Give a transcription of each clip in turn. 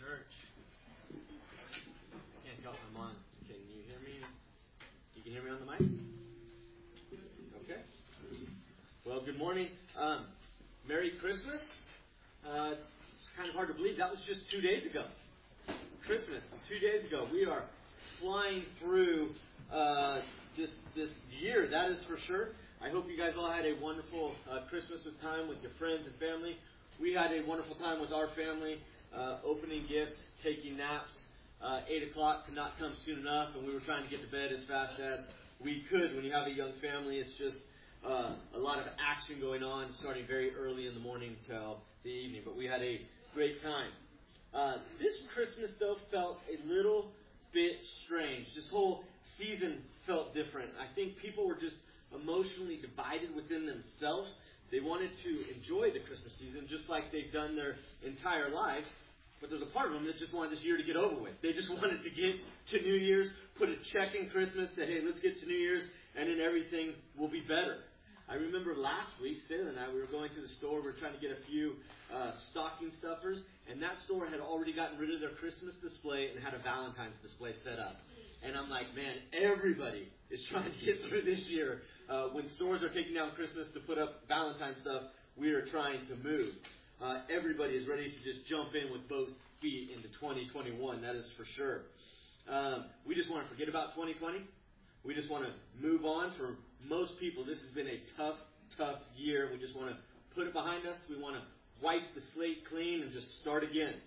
church. I can't tell if I'm on. Can you hear me? You can hear me on the mic? Okay. Well, good morning. Merry Christmas. It's kind of hard to believe that was just 2 days ago. Christmas, 2 days ago. We are flying through this year, that is for sure. I hope you guys all had a wonderful Christmas with time with your friends and family. We had a wonderful time with our family, opening gifts, taking naps. 8 o'clock could not come soon enough, and we were trying to get to bed as fast as we could. When you have a young family, it's just a lot of action going on, starting very early in the morning till the evening. But we had a great time. This Christmas, though, felt a little bit strange. This whole season felt different. I think people were just emotionally divided within themselves. They wanted to enjoy the Christmas season just like they've done their entire lives. But there's a part of them that just wanted this year to get over with. They just wanted to get to New Year's, put a check in Christmas, say, hey, let's get to New Year's, and then everything will be better. I remember last week, Sarah and I, we were going to the store. We were trying to get a few stocking stuffers, and that store had already gotten rid of their Christmas display and had a Valentine's display set up. And I'm like, man, everybody is trying to get through this year. When stores are taking down Christmas to put up Valentine's stuff, we are trying to move. Everybody is ready to just jump in with both feet into 2021, that is for sure. We just want to forget about 2020. We just want to move on. For most people, this has been a tough year. We just want to put it behind us. We want to wipe the slate clean and just start again.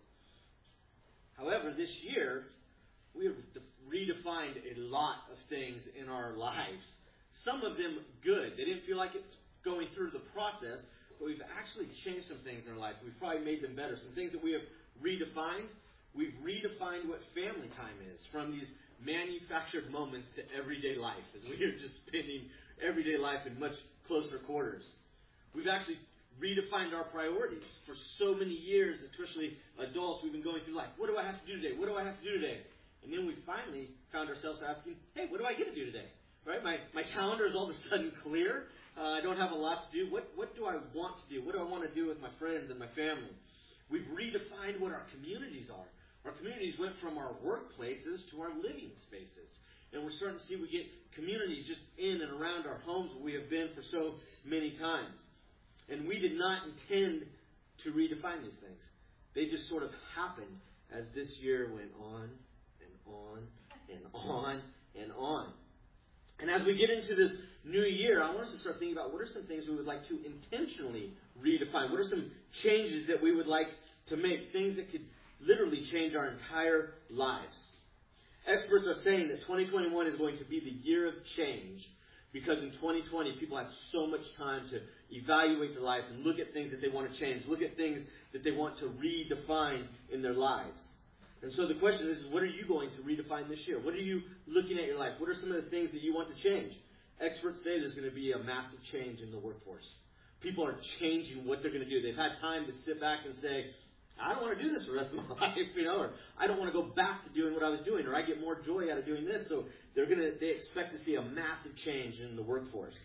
However, this year, we have redefined a lot of things in our lives. Some of them good. They didn't feel like it's going through the process, but we've actually changed some things in our lives. We've probably made them better. Some things that we have redefined. We've redefined what family time is, from these manufactured moments to everyday life, as we are just spending everyday life in much closer quarters. We've actually redefined our priorities. For so many years, especially adults, we've been going through life. What do I have to do today? What do I have to do today? And then we finally found ourselves asking, hey, what do I get to do today? Right? My calendar is all of a sudden clear. I don't have a lot to do. What do I want to do? What do I want to do with my friends and my family? We've redefined what our communities are. Our communities went from our workplaces to our living spaces. And we're starting to see we get communities just in and around our homes where we have been for so many times. And we did not intend to redefine these things. They just sort of happened as this year went on and on and on and on. And as we get into this new year, I want us to start thinking about what are some things we would like to intentionally redefine. What are some changes that we would like to make, things that could literally change our entire lives. Experts are saying that 2021 is going to be the year of change because in 2020 people have so much time to evaluate their lives and look at things that they want to change, look at things that they want to redefine in their lives. And so the question is, what are you going to redefine this year? What are you looking at your life? What are some of the things that you want to change? Experts say there's going to be a massive change in the workforce. People are changing what they're going to do. They've had time to sit back and say, I don't want to do this for the rest of my life, or I don't want to go back to doing what I was doing, or I get more joy out of doing this. So they expect to see a massive change in the workforce.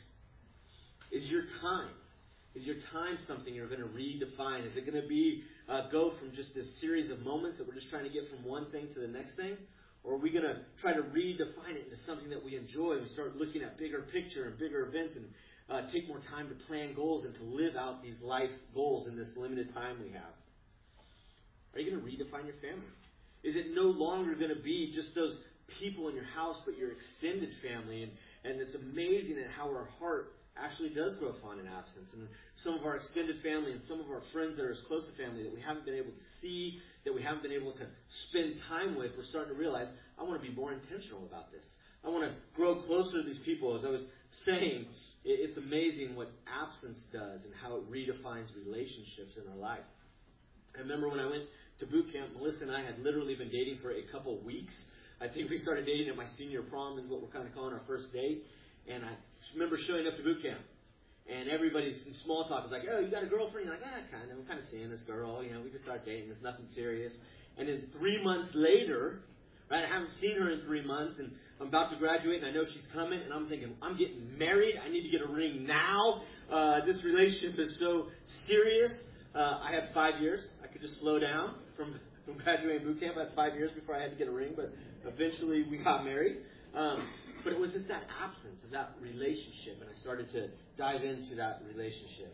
Is your time something you're going to redefine? Is it going to be go from just this series of moments that we're just trying to get from one thing to the next thing? Or are we going to try to redefine it into something that we enjoy and start looking at bigger picture and bigger events and take more time to plan goals and to live out these life goals in this limited time we have? Are you going to redefine your family? Is it no longer going to be just those people in your house, but your extended family? And it's amazing at how our heart actually does grow fond in absence. And some of our extended family and some of our friends that are as close to family that we haven't been able to see, that we haven't been able to spend time with, we're starting to realize, I want to be more intentional about this. I want to grow closer to these people. As I was saying, it's amazing what absence does and how it redefines relationships in our life. I remember when I went to boot camp, Melissa and I had literally been dating for a couple weeks. I think we started dating at my senior prom, is what we're kind of calling our first date. And I remember showing up to boot camp. And everybody's in small talk was like, oh, you got a girlfriend? You're like, kind of. I'm kind of seeing this girl. We just started dating. It's nothing serious. And then 3 months later, right, I haven't seen her in 3 months. And I'm about to graduate, and I know she's coming. And I'm thinking, I'm getting married. I need to get a ring now. This relationship is so serious. I had 5 years. I could just slow down from from graduating boot camp. I had 5 years before I had to get a ring, but eventually we got married. But it was just that absence of that relationship, and I started to dive into that relationship.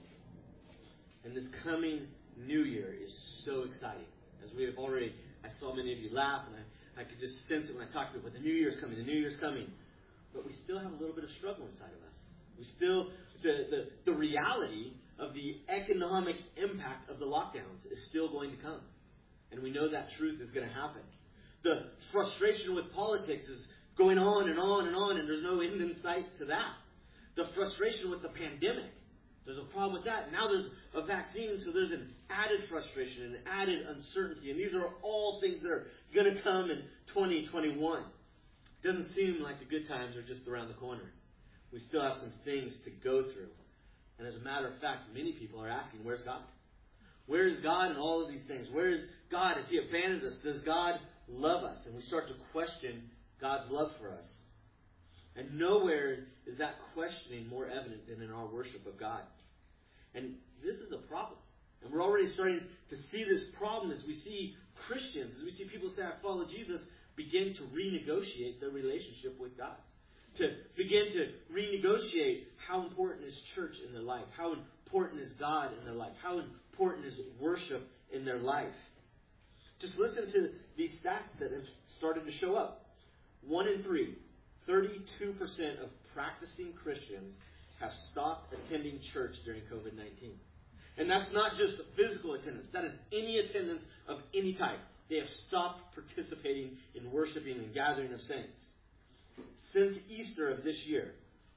And this coming New Year is so exciting. As we have already, I saw many of you laugh, and I could just sense it when I talked to you. But the New Year's coming, the New Year's coming. But we still have a little bit of struggle inside of us. We still, the reality of the economic impact of the lockdowns is still going to come. And we know that truth is going to happen. The frustration with politics is going on and on and on, and there's no end in sight to that. The frustration with the pandemic, there's a problem with that. Now there's a vaccine, so there's an added frustration and added uncertainty. And these are all things that are going to come in 2021. It doesn't seem like the good times are just around the corner. We still have some things to go through. And as a matter of fact, many people are asking, where's God? Where is God in all of these things? Where is God? Has He abandoned us? Does God love us? And we start to question God's love for us. And nowhere is that questioning more evident than in our worship of God. And this is a problem. And we're already starting to see this problem as we see Christians, as we see people say, I follow Jesus, begin to renegotiate their relationship with God. To begin to renegotiate how important is church in their life. How important is God in their life. How important is worship in their life. Just listen to these stats that have started to show up. 1 in 3, 32% of practicing Christians have stopped attending church during COVID-19. And that's not just physical attendance. That is any attendance of any type. They have stopped participating in worshiping and gathering of saints. Since Easter of this year,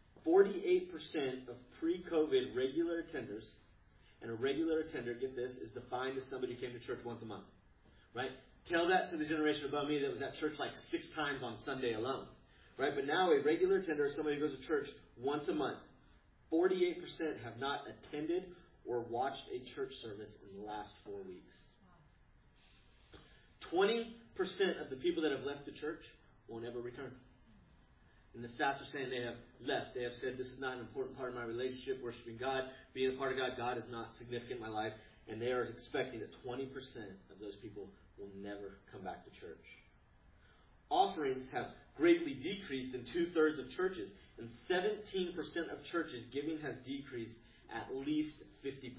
48% of pre-COVID regular attenders, and a regular attender, get this, is defined as somebody who came to church once a month. Right? Tell that to the generation above me that was at church like 6 times on Sunday alone. Right? But now a regular attender is somebody who goes to church once a month. 48% have not attended or watched a church service in the last 4 weeks. 20% of the people that have left the church will never return. And the stats are saying they have left. They have said, this is not an important part of my relationship, worshiping God, being a part of God. God is not significant in my life. And they are expecting that 20% of those people will never come back to church. Offerings have greatly decreased in 2/3 of churches. And 17% of churches giving has decreased at least 50%.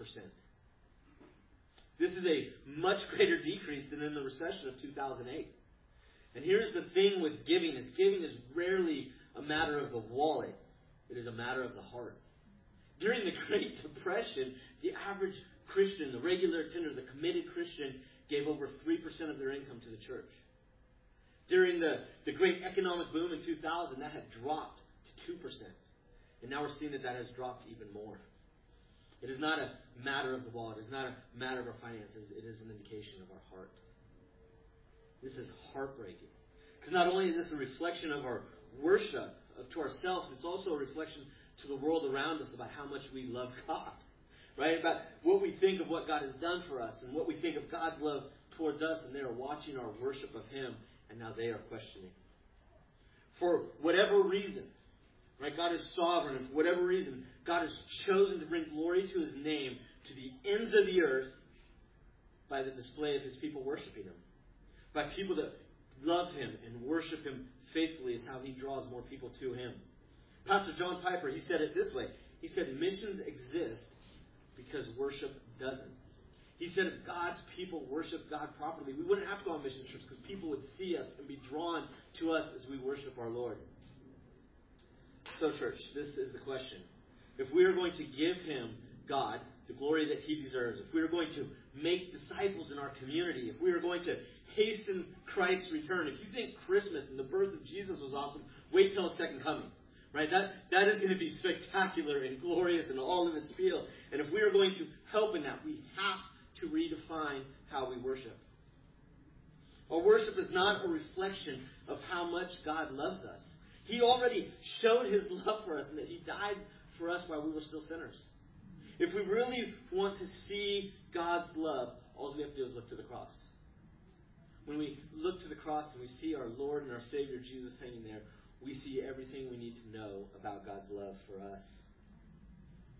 This is a much greater decrease than in the recession of 2008. And here's the thing with giving is rarely a matter of the wallet. It is a matter of the heart. During the Great Depression, the average Christian, the regular attender, the committed Christian, gave over 3% of their income to the church. During the great economic boom in 2000, that had dropped to 2%. And now we're seeing that has dropped even more. It is not a matter of the wallet. It is not a matter of our finances. It is an indication of our heart. This is heartbreaking. Because not only is this a reflection of our worship to ourselves, it's also a reflection to the world around us about how much we love God. Right? About what we think of what God has done for us and what we think of God's love towards us. And they are watching our worship of Him, and now they are questioning. For whatever reason, right? God is sovereign, and for whatever reason, God has chosen to bring glory to His name to the ends of the earth by the display of His people worshiping Him. By people that love Him and worship Him faithfully is how He draws more people to Him. Pastor John Piper, he said it this way. He said, missions exist because worship doesn't. He said if God's people worship God properly, we wouldn't have to go on mission trips because people would see us and be drawn to us as we worship our Lord. So, church, this is the question. If we are going to give Him, God, the glory that He deserves, if we are going to make disciples in our community, if we are going to hasten Christ's return, if you think Christmas and the birth of Jesus was awesome, wait till His second coming. Right? That is going to be spectacular and glorious in all of its field. And if we are going to help in that, we have to redefine how we worship. Our worship is not a reflection of how much God loves us. He already showed His love for us and that He died for us while we were still sinners. If we really want to see God's love, all we have to do is look to the cross. When we look to the cross and we see our Lord and our Savior Jesus hanging there, we see everything we need to know about God's love for us.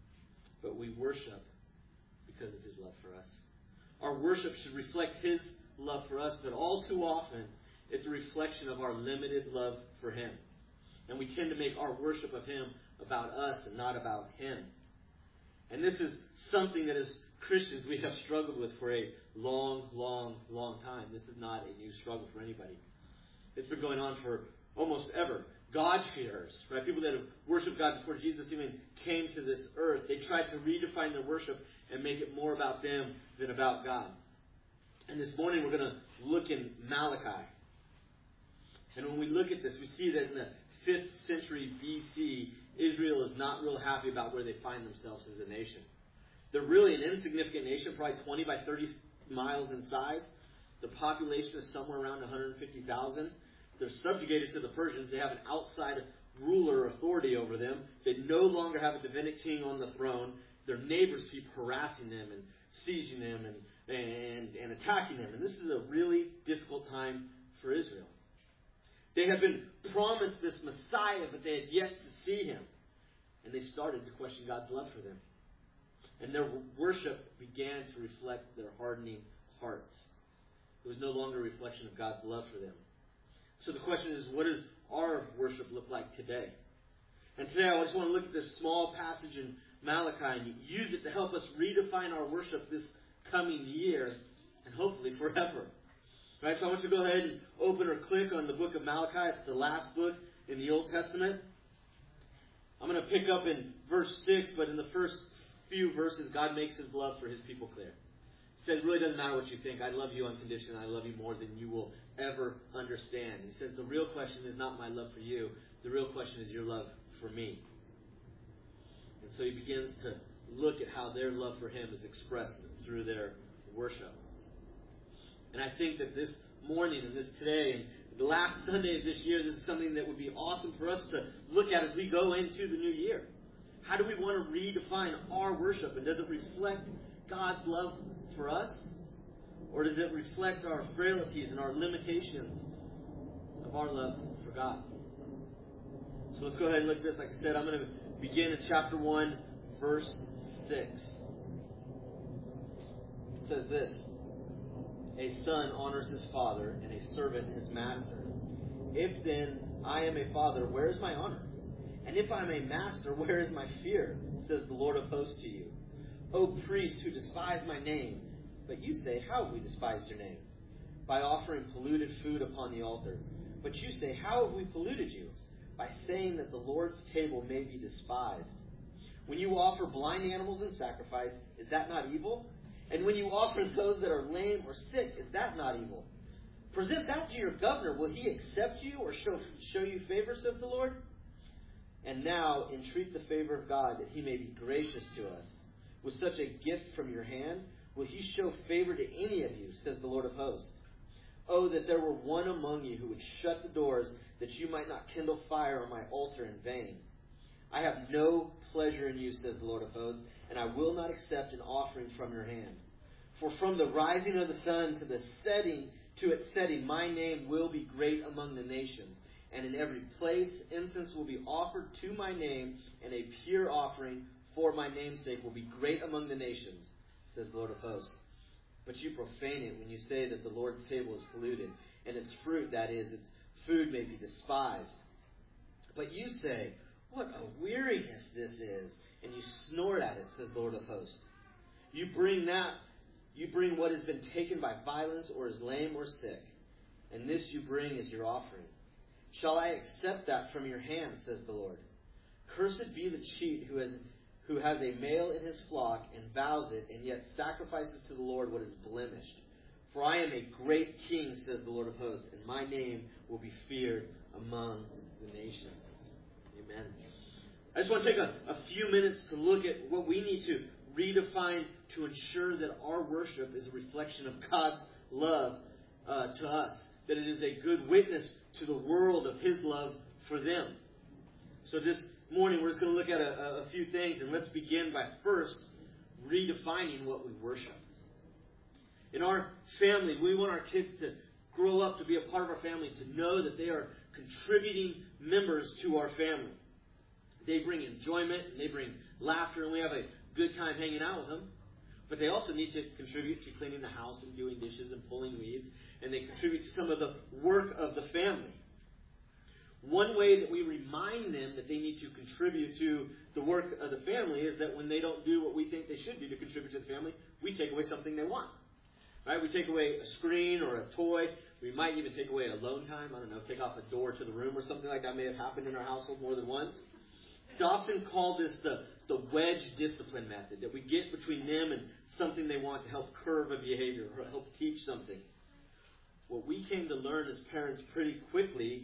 But we worship because of His love for us. Our worship should reflect His love for us, but all too often it's a reflection of our limited love for Him. And we tend to make our worship of Him about us and not about Him. And this is something that as Christians we have struggled with for a long, long, long time. This is not a new struggle for anybody. It's been going on for almost ever. God-fearers, right? People that have worshipped God before Jesus even came to this earth. They tried to redefine their worship and make it more about them than about God. And this morning we're going to look in Malachi. And when we look at this, we see that in the 5th century BC, Israel is not real happy about where they find themselves as a nation. They're really an insignificant nation, probably 20 by 30 miles in size. The population is somewhere around 150,000. They're subjugated to the Persians. They have an outside ruler authority over them. They no longer have a Davidic king on the throne. Their neighbors keep harassing them and sieging them and attacking them. And this is a really difficult time for Israel. They had been promised this Messiah, but they had yet to see Him. And they started to question God's love for them. And their worship began to reflect their hardening hearts. It was no longer a reflection of God's love for them. So the question is, what does our worship look like today? And today I just want to look at this small passage in Malachi and use it to help us redefine our worship this coming year and hopefully forever. Right, so I want you to go ahead and open or click on the book of Malachi. It's the last book in the Old Testament. I'm going to pick up in verse 6, but in the first few verses, God makes His love for His people clear. He says, it really doesn't matter what you think. I love you unconditionally. I love you more than you will ever understand. He says, the real question is not my love for you. The real question is your love for me. And so He begins to look at how their love for Him is expressed through their worship. And I think that this morning and this today and the last Sunday of this year, this is something that would be awesome for us to look at as we go into the new year. How do we want to redefine our worship? And does it reflect God's love for us? Or does it reflect our frailties and our limitations of our love for God? So let's go ahead and look at this. Like I said, I'm going to begin in chapter 1, verse 6. It says this. A son honors his father, and a servant his master. If then I am a father, where is my honor? And if I am a master, where is my fear? Says the Lord of hosts to you. O priests who despise my name. But you say, how have we despised your name? By offering polluted food upon the altar. But you say, how have we polluted you? By saying that the Lord's table may be despised. When you offer blind animals in sacrifice, is that not evil? And when you offer those that are lame or sick, is that not evil? Present that to your governor. Will he accept you or show you favor, says the Lord? And now entreat the favor of God, that He may be gracious to us. With such a gift from your hand, will He show favor to any of you, says the Lord of hosts. Oh, that there were one among you who would shut the doors, that you might not kindle fire on my altar in vain. I have no pleasure in you, says the Lord of hosts, and I will not accept an offering from your hand. For from the rising of the sun to its setting, my name will be great among the nations. And in every place, incense will be offered to my name, and a pure offering for my name's sake will be great among the nations, says the Lord of hosts. But you profane it when you say that the Lord's table is polluted, and its fruit, that is, its food, may be despised. But you say, what a weariness this is, and you snort at it, says the Lord of hosts. You bring what has been taken by violence, or is lame or sick, and this you bring as your offering. Shall I accept that from your hand, says the Lord? Cursed be the cheat who has a male in his flock and vows it, and yet sacrifices to the Lord what is blemished. For I am a great king, says the Lord of hosts, and my name will be feared among the nations. Amen. I just want to take a few minutes to look at what we need to redefine to ensure that our worship is a reflection of God's love to us. That it is a good witness to the world of His love for them. So this morning we're just going to look at a few things, and let's begin by first redefining what we worship. In our family, we want our kids to grow up to be a part of our family, to know that they are contributing members to our family. They bring enjoyment and they bring laughter, and we have a good time hanging out with them. But they also need to contribute to cleaning the house and doing dishes and pulling weeds. And they contribute to some of the work of the family. One way that we remind them that they need to contribute to the work of the family is that when they don't do what we think they should do to contribute to the family, we take away something they want. Right? We take away a screen or a toy. We might even take away alone time. I don't know, take off a door to the room or something like that may have happened in our household more than once. They often call this the wedge discipline method, that we get between them and something they want to help curb a behavior or help teach something. What we came to learn as parents pretty quickly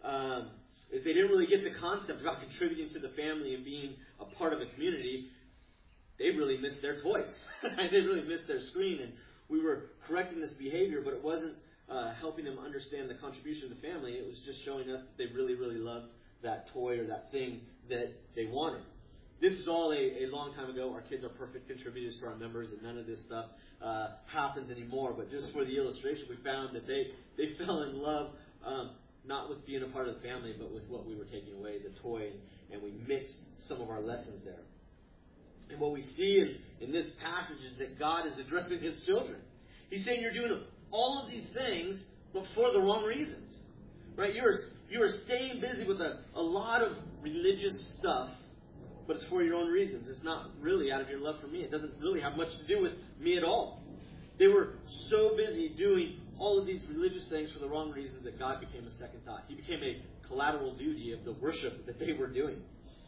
is they didn't really get the concept about contributing to the family and being a part of a community. They really missed their toys. They really missed their screen. And we were correcting this behavior, but it wasn't helping them understand the contribution of the family. It was just showing us that they really, really loved that toy or that thing that they wanted. This is all a long time ago. Our kids are perfect contributors to our members, and none of this stuff happens anymore. But just for the illustration, we found that they fell in love not with being a part of the family, but with what we were taking away, the toy, and we mixed some of our lessons there. And what we see in this passage is that God is addressing His children. He's saying you're doing all of these things, but for the wrong reasons. Right? You are staying busy with a lot of religious stuff, but it's for your own reasons. It's not really out of your love for me. It doesn't really have much to do with me at all. They were so busy doing all of these religious things for the wrong reasons that God became a second thought. He became a collateral duty of the worship that they were doing.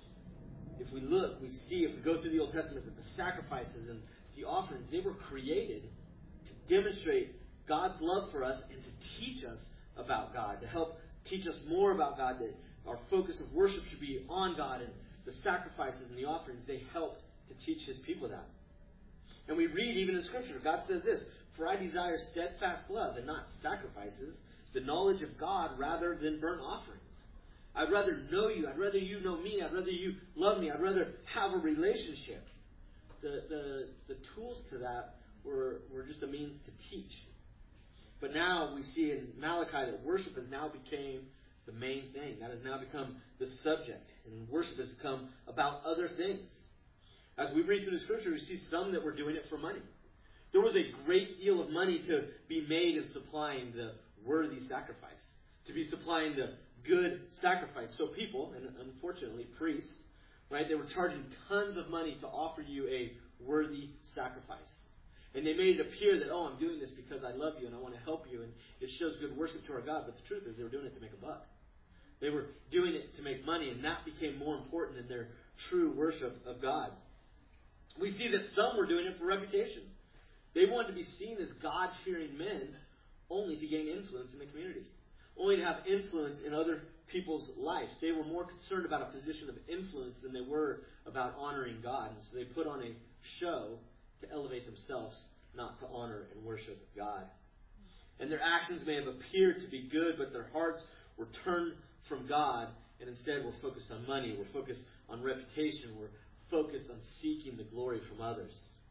If we look, we see, if we go through the Old Testament, that the sacrifices and the offerings, they were created to demonstrate God's love for us and to teach us about God, to help teach us more about God, that our focus of worship should be on God, and the sacrifices and the offerings, they helped to teach His people that. And we read even in Scripture, God says this, "For I desire steadfast love and not sacrifices, the knowledge of God rather than burnt offerings." I'd rather know you. I'd rather you know me. I'd rather you love me. I'd rather have a relationship. The tools to that were just a means to teach. But now we see in Malachi that worship has now become the main thing. That has now become the subject. And worship has become about other things. As we read through the Scripture, we see some that were doing it for money. There was a great deal of money to be made in supplying the worthy sacrifice, to be supplying the good sacrifice. So people, and unfortunately priests, right, they were charging tons of money to offer you a worthy sacrifice. And they made it appear that, I'm doing this because I love you and I want to help you, and it shows good worship to our God. But the truth is they were doing it to make a buck. They were doing it to make money, and that became more important than their true worship of God. We see that some were doing it for reputation. They wanted to be seen as God-fearing men only to gain influence in the community, only to have influence in other people's lives. They were more concerned about a position of influence than they were about honoring God. And so they put on a show to elevate themselves, not to honor and worship God. And their actions may have appeared to be good, but their hearts were turned from God, and instead were focused on money, we're focused on reputation, we're focused on seeking the glory from others.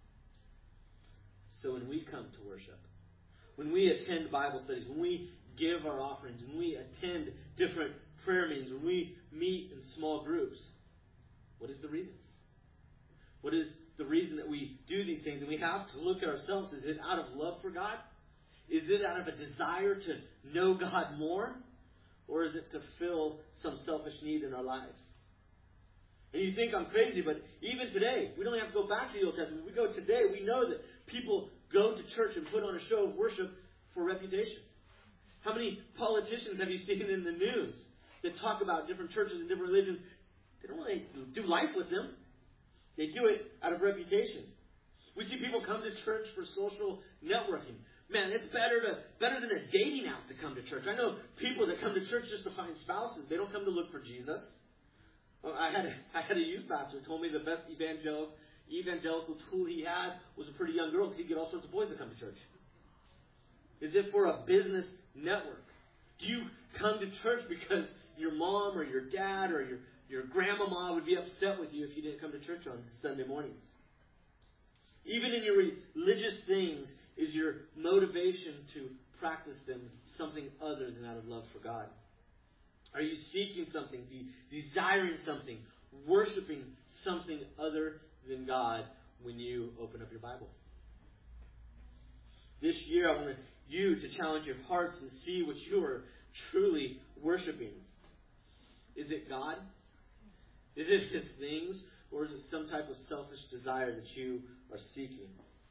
So when we come to worship, when we attend Bible studies, when we give our offerings, when we attend different prayer meetings, when we meet in small groups, what is the reason? What is the reason that we do these things? And we have to look at ourselves. Is it out of love for God? Is it out of a desire to know God more? Or is it to fill some selfish need in our lives? And you think I'm crazy, but even today, we don't have to go back to the Old Testament. We go today, we know that people go to church and put on a show of worship for reputation. How many politicians have you seen in the news that talk about different churches and different religions? They don't really do life with them. They do it out of reputation. We see people come to church for social networking. Man, it's better than a dating app to come to church. I know people that come to church just to find spouses. They don't come to look for Jesus. I had a youth pastor who told me the best evangelical tool he had was a pretty young girl, because he'd get all sorts of boys to come to church. Is it for a business network? Do you come to church because your mom or your dad or your grandmama would be upset with you if you didn't come to church on Sunday mornings? Even in your religious things, is your motivation to practice them something other than out of love for God? Are you seeking something, desiring something, worshiping something other than God when you open up your Bible? This year, I want you to challenge your hearts and see what you are truly worshiping. Is it God? Is it His things? Or is it some type of selfish desire that you are seeking?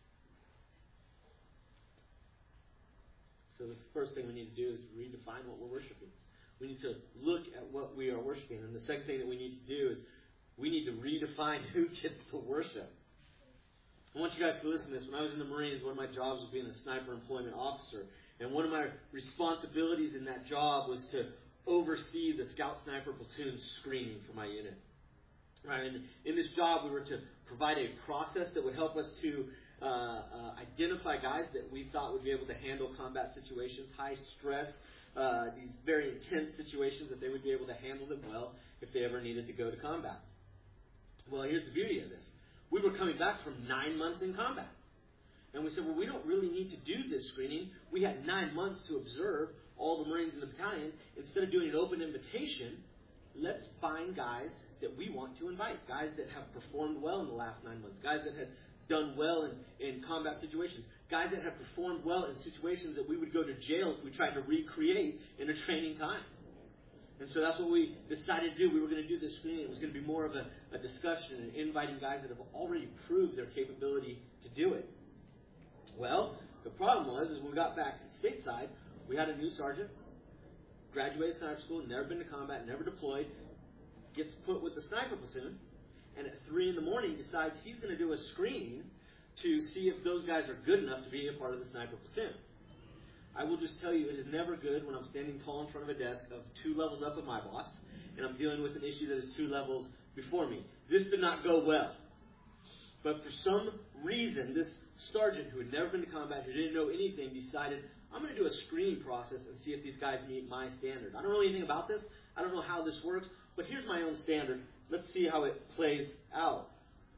So the first thing we need to do is redefine what we're worshiping. We need to look at what we are worshiping. And the second thing that we need to do is we need to redefine who gets to worship. I want you guys to listen to this. When I was in the Marines, one of my jobs was being a sniper employment officer. And one of my responsibilities in that job was to oversee the scout sniper platoon screening for my unit. Right? And in this job, we were to provide a process that would help us to identify guys that we thought would be able to handle combat situations, high stress, these very intense situations, that they would be able to handle them well if they ever needed to go to combat. Well, here's the beauty of this. We were coming back from 9 months in combat. And we said, well, we don't really need to do this screening. We had 9 months to observe all the Marines in the battalion. Instead of doing an open invitation, let's find guys that we want to invite. Guys that have performed well in the last 9 months. Guys that had done well in combat situations. Guys that have performed well in situations that we would go to jail if we tried to recreate in a training time. And so that's what we decided to do. We were going to do this screening. It was going to be more of a discussion and inviting guys that have already proved their capability to do it. Well, the problem was, is when we got back stateside, we had a new sergeant, graduated sniper school, never been to combat, never deployed, gets put with the sniper platoon, and at 3 in the morning decides he's going to do a screening to see if those guys are good enough to be a part of the sniper platoon. I will just tell you, it is never good when I'm standing tall in front of a desk of 2 levels up of my boss, and I'm dealing with an issue that is 2 levels before me. This did not go well. But for some reason, this sergeant who had never been to combat, who didn't know anything, decided, I'm going to do a screening process and see if these guys meet my standard. I don't know anything about this. I don't know how this works, but here's my own standard. Let's see how it plays out.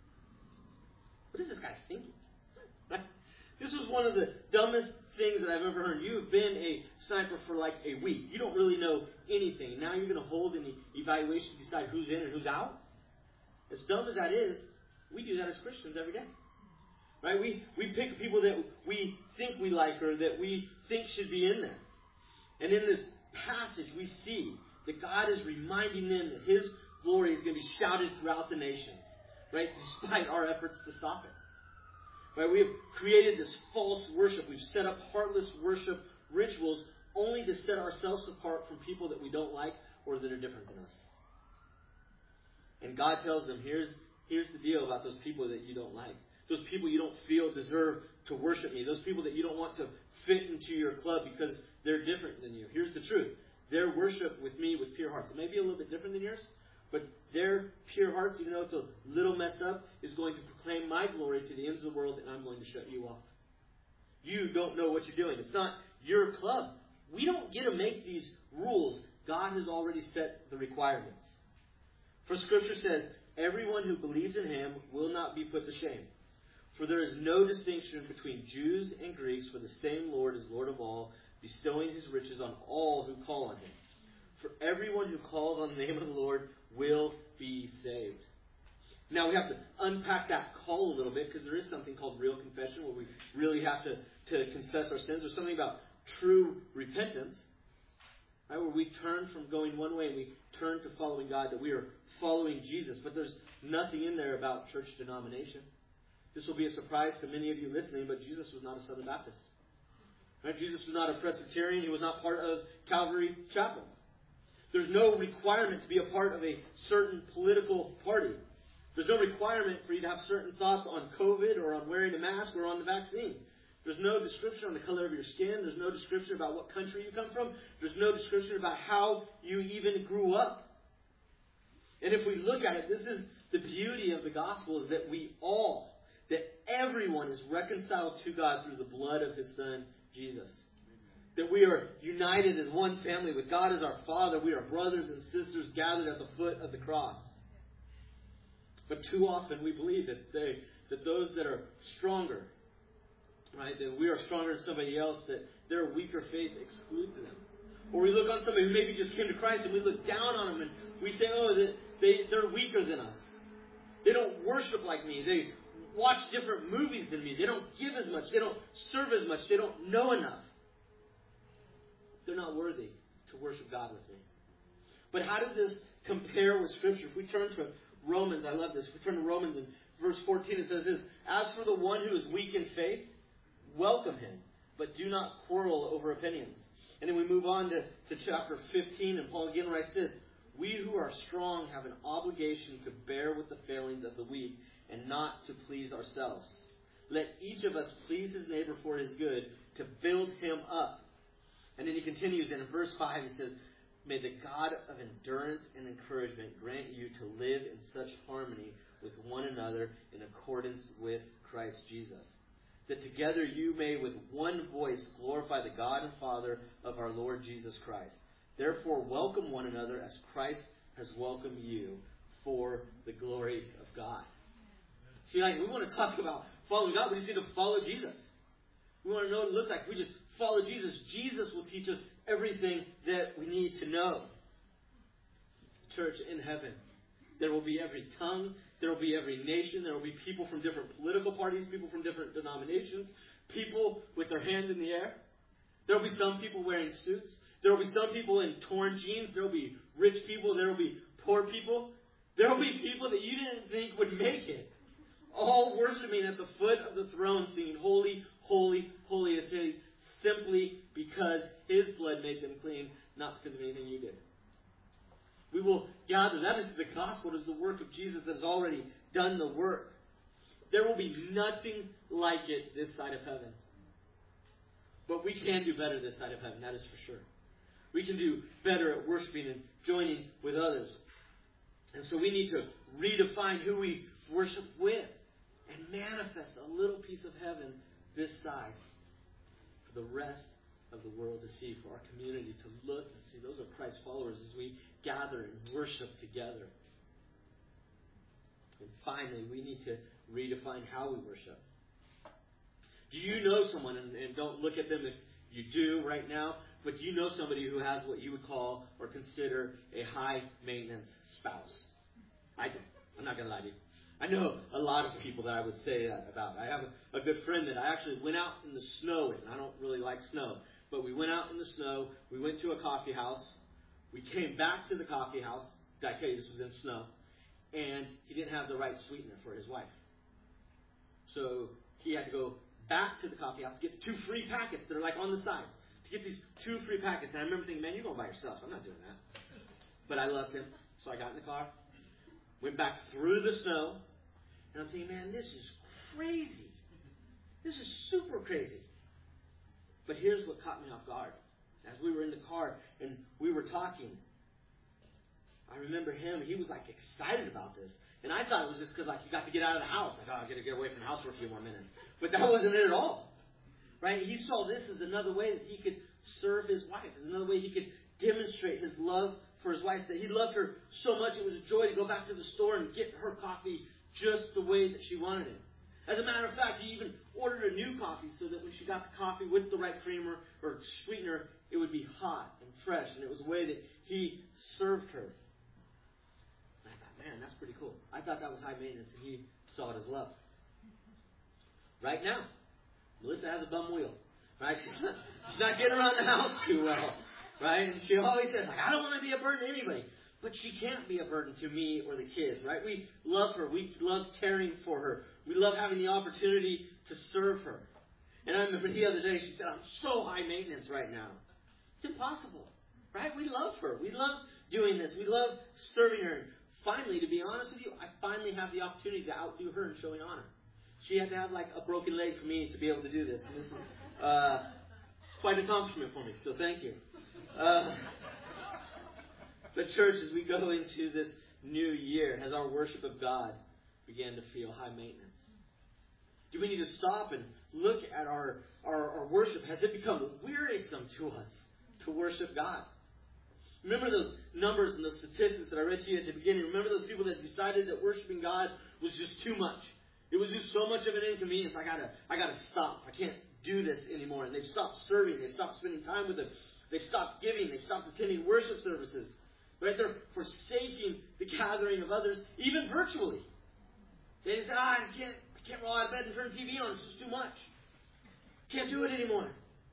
What is this guy thinking? This was one of the dumbest things that I've ever heard. You've been a sniper for like a week. You don't really know anything. Now you're going to hold an evaluation to decide who's in and who's out? As dumb as that is, we do that as Christians every day. Right? We pick people that we think we like or that we think should be in there. And in this passage, we see that God is reminding them that His glory is going to be shouted throughout the nations. Right? Despite our efforts to stop it. Right? We have created this false worship. We've set up heartless worship rituals only to set ourselves apart from people that we don't like or that are different than us. And God tells them, here's the deal about those people that you don't like. Those people you don't feel deserve to worship me. Those people that you don't want to fit into your club because they're different than you. Here's the truth. Their worship with me with pure hearts. It may be a little bit different than yours, but their pure hearts, even though it's a little messed up, is going to proclaim my glory to the ends of the world, and I'm going to shut you off. You don't know what you're doing. It's not your club. We don't get to make these rules. God has already set the requirements. For Scripture says, everyone who believes in Him will not be put to shame. For there is no distinction between Jews and Greeks, for the same Lord is Lord of all, bestowing His riches on all who call on Him. For everyone who calls on the name of the Lord will be saved. Now we have to unpack that call a little bit, because there is something called real confession, where we really have to confess our sins. There's something about true repentance, right, where we turn from going one way and we turn to following God, that we are following Jesus. But there's nothing in there about church denomination. This will be a surprise to many of you listening, but Jesus was not a Southern Baptist. Right? Jesus was not a Presbyterian. He was not part of Calvary Chapel. There's no requirement to be a part of a certain political party. There's no requirement for you to have certain thoughts on COVID or on wearing a mask or on the vaccine. There's no description on the color of your skin. There's no description about what country you come from. There's no description about how you even grew up. And if we look at it, this is the beauty of the gospel, is that that everyone is reconciled to God through the blood of His Son, Jesus. That we are united as one family with God as our Father. We are brothers and sisters gathered at the foot of the cross. But too often we believe that those that are stronger, right, that we are stronger than somebody else, that their weaker faith excludes them. Or we look on somebody who maybe just came to Christ and we look down on them and we say, oh, they're weaker than us. They don't worship like me. watch different movies than me. They don't give as much. They don't serve as much. They don't know enough. They're not worthy to worship God with me. But how does this compare with Scripture? If we turn to Romans, I love this. If we turn to Romans in verse 14, it says this, as for the one who is weak in faith, welcome him, but do not quarrel over opinions. And then we move on to chapter 15, and Paul again writes this, we who are strong have an obligation to bear with the failings of the weak and not to please ourselves. Let each of us please his neighbor for his good, to build him up. And then he continues, and in verse 5 he says, may the God of endurance and encouragement grant you to live in such harmony with one another in accordance with Christ Jesus, that together you may with one voice glorify the God and Father of our Lord Jesus Christ. Therefore welcome one another as Christ has welcomed you for the glory of God. See, like, we want to talk about following God. We just need to follow Jesus. We want to know what it looks like. We just follow Jesus. Jesus will teach us everything that we need to know. Church, in heaven, there will be every tongue. There will be every nation. There will be people from different political parties, people from different denominations, people with their hand in the air. There will be some people wearing suits. There will be some people in torn jeans. There will be rich people. There will be poor people. There will be people that you didn't think would make it. All worshiping at the foot of the throne, singing, holy, holy, holy is He, simply because His blood made them clean, not because of anything you did. We will gather. That is the gospel. It is the work of Jesus that has already done the work. There will be nothing like it this side of heaven. But we can do better this side of heaven, that is for sure. We can do better at worshiping and joining with others. And so we need to redefine who we worship with and manifest a little piece of heaven this side for the rest of the world to see, for our community to look and see those are Christ followers as we gather and worship together. And finally, we need to redefine how we worship. Do you know someone, and don't look at them if you do right now, but do you know somebody who has what you would call or consider a high-maintenance spouse? I do. I'm not going to lie to you. I know a lot of people that I would say that about. I have a good friend that I actually went out in the snow with, and I don't really like snow. But we went out in the snow. We went to a coffee house. We came back to the coffee house. Did I tell you this was in snow? And he didn't have the right sweetener for his wife. So he had to go back to the coffee house to get 2 free packets that are like on the side. To get these 2 free packets. And I remember thinking, man, you're going by yourself. I'm not doing that. But I loved him. So I got in the car. Went back through the snow. And I'm thinking, man, this is crazy. This is super crazy. But here's what caught me off guard. As we were in the car and we were talking, I remember him. He was like excited about this. And I thought it was just because like he got to get out of the house. I thought I got to get away from the house for a few more minutes. But that wasn't it at all. Right? He saw this as another way that he could serve his wife. As another way he could demonstrate his love for his wife. That he loved her so much it was a joy to go back to the store and get her coffee just the way that she wanted it. As a matter of fact, he even ordered a new coffee so that when she got the coffee with the right creamer or sweetener, it would be hot and fresh. And it was a way that he served her. And I thought, man, that's pretty cool. I thought that was high maintenance, and he saw it as love. Right now, Melissa has a bum wheel. Right? She's not getting around the house too well. Right? And she always says, like, I don't want to be a burden to anybody. But she can't be a burden to me or the kids, right? We love her. We love caring for her. We love having the opportunity to serve her. And I remember the other day, she said, I'm so high maintenance right now. It's impossible, right? We love her. We love doing this. We love serving her. And finally, to be honest with you, I finally have the opportunity to outdo her in showing honor. She had to have like a broken leg for me to be able to do this. And this is quite an accomplishment for me, so thank you. But church, as we go into this new year, has our worship of God began to feel high maintenance? Do we need to stop and look at our worship? Has it become wearisome to us to worship God? Remember those numbers and those statistics that I read to you at the beginning? Remember those people that decided that worshiping God was just too much? It was just so much of an inconvenience. I gotta stop. I can't do this anymore. And they've stopped serving. They've stopped spending time with Him. They've stopped giving. They've stopped attending worship services. Right? They're forsaking the gathering of others, even virtually. They say, I Can't roll out of bed and turn the TV on. It's just too much. Can't do it anymore.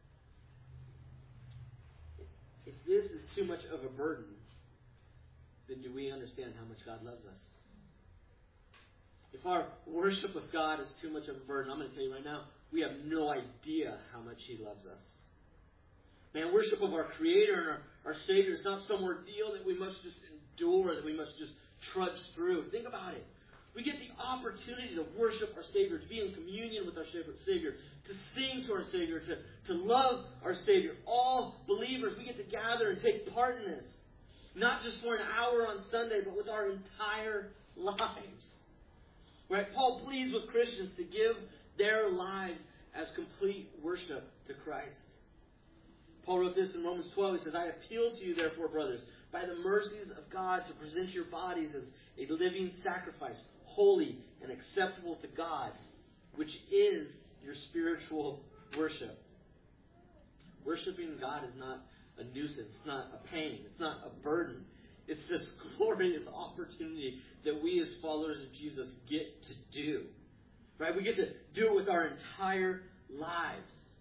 If this is too much of a burden, then do we understand how much God loves us? If our worship of God is too much of a burden, I'm going to tell you right now, we have no idea how much He loves us. Man, worship of our Creator and our Savior is not some ordeal that we must just endure, that we must just trudge through. Think about it. We get the opportunity to worship our Savior, to be in communion with our Savior, to sing to our Savior, to love our Savior. All believers, we get to gather and take part in this. Not just for an hour on Sunday, but with our entire lives. Right? Paul pleads with Christians to give their lives as complete worship to Christ. Paul wrote this in Romans 12. He says, I appeal to you, therefore, brothers, by the mercies of God, to present your bodies as a living sacrifice, holy and acceptable to God, which is your spiritual worship. Worshiping God is not a nuisance. It's not a pain. It's not a burden. It's this glorious opportunity that we as followers of Jesus get to do. Right? We get to do it with our entire lives.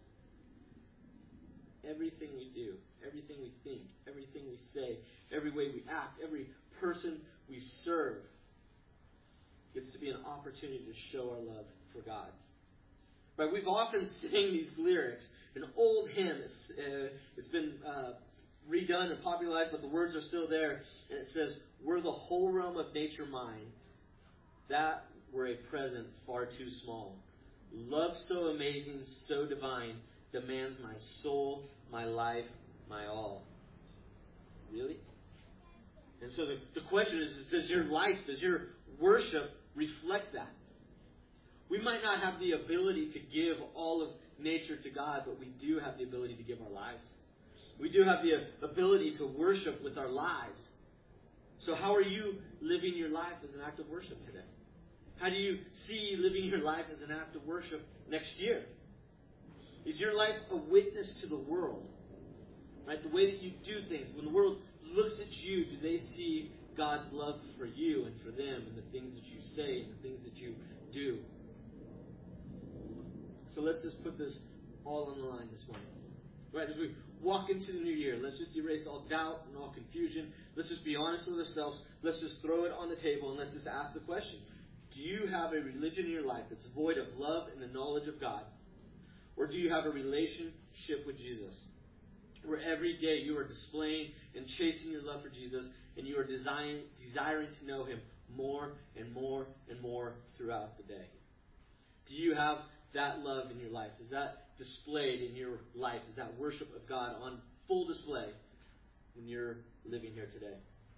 Everything we do, everything we think, everything we say, every way we act, every person we serve gets to be an opportunity to show our love for God. Right? We've often sang these lyrics. An old hymn. It's been redone and popularized, but the words are still there. And it says, were the whole realm of nature mine, that were a present far too small. Love so amazing, so divine, demands my soul, my life, my all. Really? And so the question is, does your life, does your worship reflect that? We might not have the ability to give all of nature to God, but we do have the ability to give our lives. We do have the ability to worship with our lives. So how are you living your life as an act of worship today? How do you see living your life as an act of worship next year? Is your life a witness to the world? Right? The way that you do things. When the world looks at you, do they see God's love for you and for them and the things that you say and the things that you do? So let's just put this all on the line this morning. Right? As we walk into the new year, let's just erase all doubt and all confusion. Let's just be honest with ourselves. Let's just throw it on the table and let's just ask the question. Do you have a religion in your life that's void of love and the knowledge of God? Or do you have a relationship with Jesus? Where every day you are displaying and chasing your love for Jesus and you are desiring to know Him more and more and more throughout the day. Do you have that love in your life? Is that displayed in your life? Is that worship of God on full display when you're living here today?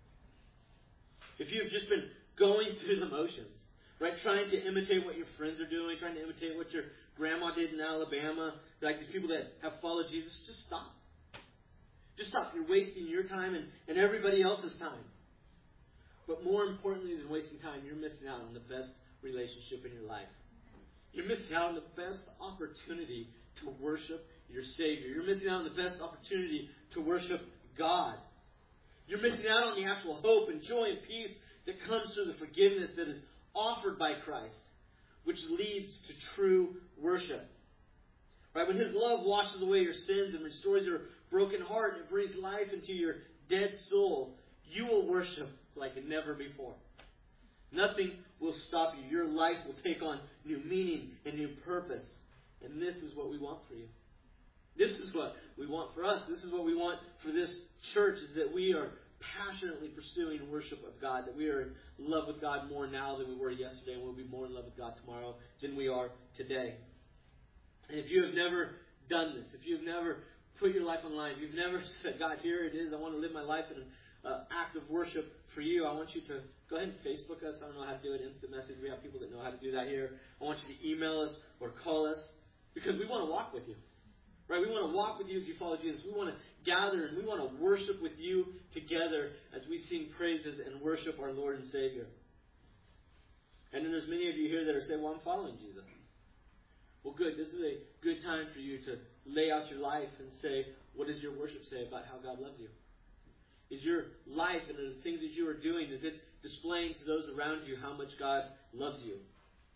If you've just been going through the motions, right, trying to imitate what your friends are doing, trying to imitate what your grandma did in Alabama, like these people that have followed Jesus, just stop. Just stop. You're wasting your time and everybody else's time. But more importantly than wasting time, you're missing out on the best relationship in your life. You're missing out on the best opportunity to worship your Savior. You're missing out on the best opportunity to worship God. You're missing out on the actual hope and joy and peace that comes through the forgiveness that is offered by Christ, which leads to true worship. Right? When His love washes away your sins and restores your broken heart and breathes life into your dead soul, you will worship like never before. Nothing will stop you. Your life will take on new meaning and new purpose. And this is what we want for you. This is what we want for us. This is what we want for this church, is that we are passionately pursuing worship of God, that we are in love with God more now than we were yesterday, and we'll be more in love with God tomorrow than we are today. And if you have never done this, if you've never put your life on the line, if you've never said, God, here it is, I want to live my life in an act of worship for you, I want you to go ahead and Facebook us. I don't know how to do it, instant message. We have people that know how to do that here. I want you to email us or call us because we want to walk with you. Right? We want to walk with you as you follow Jesus. We want to gather and we want to worship with you together as we sing praises and worship our Lord and Savior. And then there's many of you here that are saying, well, I'm following Jesus. Well, good. This is a good time for you to lay out your life and say, what does your worship say about how God loves you? Is your life and the things that you are doing, is it displaying to those around you how much God loves you?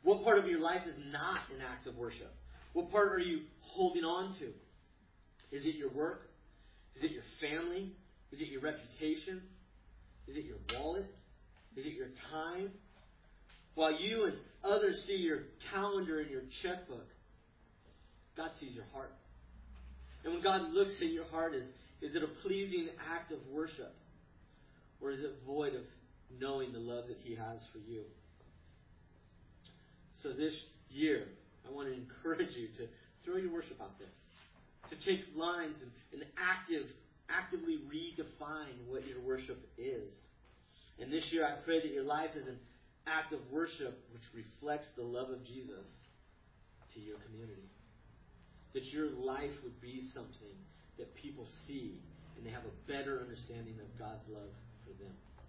What part of your life is not an act of worship? What part are you holding on to? Is it your work? Is it your family? Is it your reputation? Is it your wallet? Is it your time? While you and others see your calendar and your checkbook, God sees your heart. And when God looks at your heart, is it a pleasing act of worship? Or is it void of knowing the love that He has for you? So this year, I want to encourage you to throw your worship out there. To take lines and actively redefine what your worship is. And this year, I pray that your life is an act of worship which reflects the love of Jesus to your community. That your life would be something that people see and they have a better understanding of God's love for them.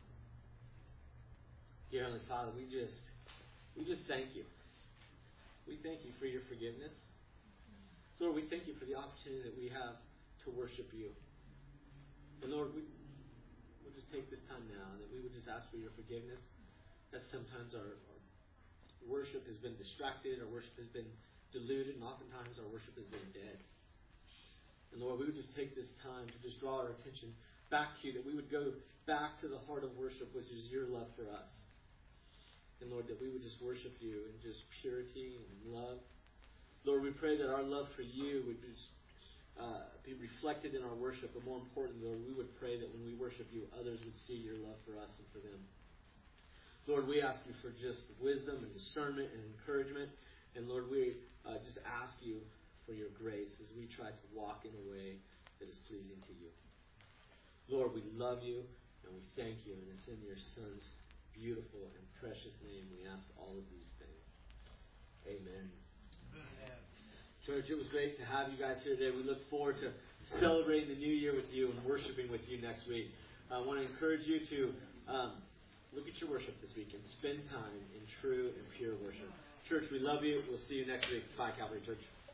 Dear Heavenly Father, we just thank you. We thank you for your forgiveness. Lord, we thank you for the opportunity that we have to worship you. And Lord, we'll just take this time now that we would just ask for your forgiveness. That sometimes our worship has been distracted, our worship has been diluted, and oftentimes our worship has been dead. And Lord, we would just take this time to just draw our attention back to you, that we would go back to the heart of worship, which is your love for us. And Lord, that we would just worship you in just purity and love. Lord, we pray that our love for you would just be reflected in our worship. But more importantly, Lord, we would pray that when we worship you, others would see your love for us and for them. Lord, we ask you for just wisdom and discernment and encouragement. And Lord, we just ask you for your grace as we try to walk in a way that is pleasing to you. Lord, we love you and we thank you. And it's in your Son's beautiful and precious name we ask all of these things. Amen. Amen. Church, it was great to have you guys here today. We look forward to celebrating the new year with you and worshiping with you next week. I want to encourage you to look at your worship this week and spend time in true and pure worship. Church, we love you. We'll see you next week. Bye, Calvary Church.